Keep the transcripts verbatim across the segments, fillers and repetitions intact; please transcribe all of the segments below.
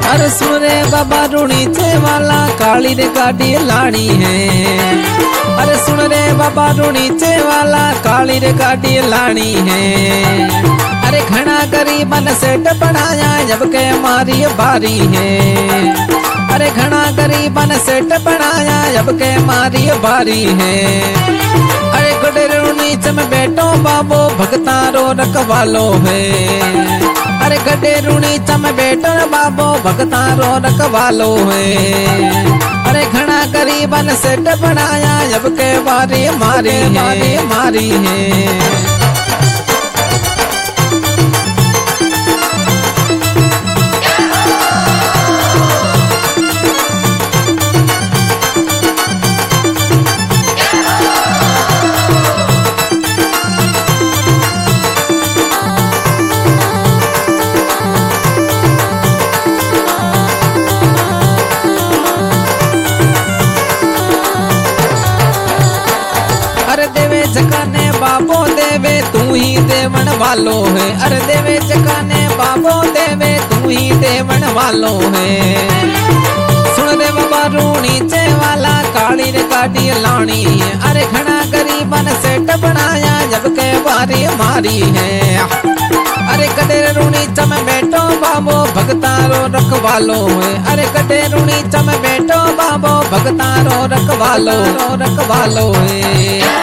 अरे सुन रे बाबा रूणीचे वाला काली रे गाड़ी लानी है। अरे सुन रे बाबा रूणीचे वाला काली रे गाड़ी लानी है। अरे घना गरीबन सेठ बनाया जब के मारी बारी है। अरे घना गरीबन सेठ बनाया जब के मारी बारी है। अरे गुडे रूणीच में बैठो बाबो भगतारो रखवालो है। अरे गड्ढे रूणी चम बेटो बाबो भगतारो रखवालो है। अरे घना गरीबन सेठ बनाया जब के बारी मारी मारी मारी है। अरे देवे जकाने बाबो देवे तू ही देवन वालो है। अरे देवे जकाने बाबो देवे तू ही देवन वालो है। सुन रे बाबा रूणीचे वाला काली रे गाड़ी लानी है। अरे घना गरीबन सेठ बनाया जब के बारी मारी है। अरे कटे रूणी चम बैठो बाबो भगतारो रखवालो है। अरे कटे रूणी चम बैठो बाबो भगतारो रखवालो रखवालो है।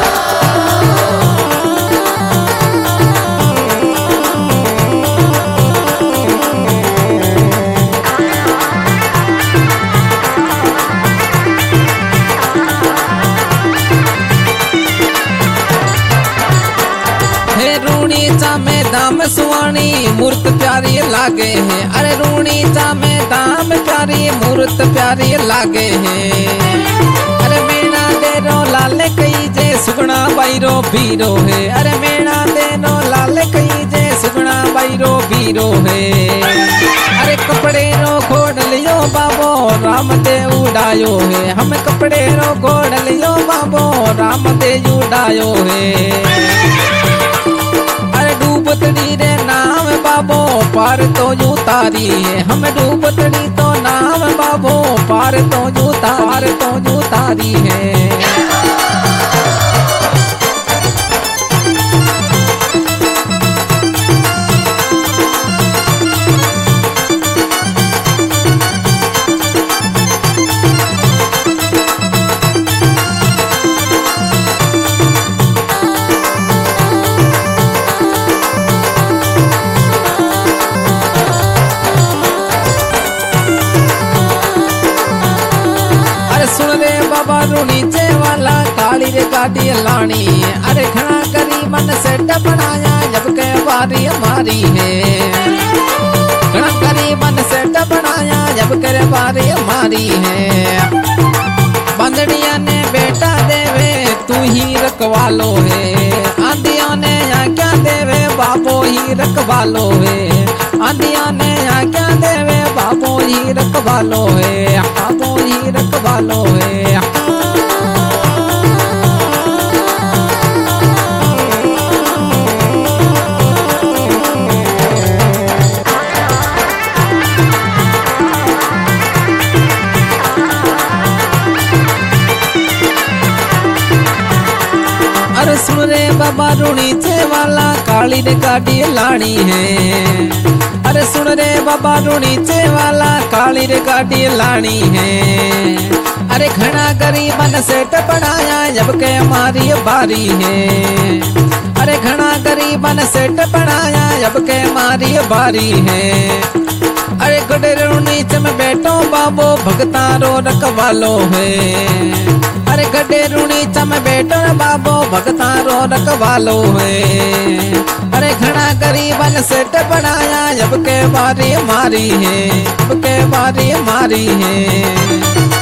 रूणीचा में दाम सुवानी मूर्त प्यारी लागे है। अरे रूणीचा में दाम प्यारी मूर्त प्यारी लागे है। अरे मेना देरो लाल कई जे सुगना बाईरो बीरो है। अरे मेना देरो लाल कई जे सुगना बाईरो बीरो है। अरे कपड़े रो खोड़ लियो बाबो राम दे उड़ायो है। हम कपड़े रो खोड़ लियो बाबो राम दे उड़ायो है। डूबतड़ी रे नाम बाबो पार तो यू तारी है। हम डूबतड़ी तो नाम बाबो पार तो यू तार तो यू तारी है। सुन रे बाबा रूणीचे वाला काली रे गाड़ी लानी है। अरे घना गरीबन सेठ बनाया जब के बारी मारी है। घना गरीबन सेठ बनाया जब के बारी मारी है। बंदड़िया ने बेटा देवे तू ही रखवालो है। आंधिया ने आज्ञा देवे बाबो ही रखवालो है। आंधिया ने आज्ञा देवे बाबो ही रखवालो है। बाबो ही रखवालो है। अरे सुन रे बाबा रूणीचे वाला काली रे गाड़ी लानी है। अरे सुन रे बाबा रूणीचे वाला काली रे गाड़ी लानी है। अरे घना गरीबन सेठ बनाया जब के मारी बारी है। अरे घना गरीबन सेठ बनाया जब के मारी बारी है। अरे गुडे रूणीच में बैठो बाबो भगतारो रखवालो है। अरे गड्ढे रूणी चम बैठो बाबो भगतारो रखवालो है। अरे घना गरीबन सेठ बनाया जब के बारी मारी है। जब के बारी मारी है।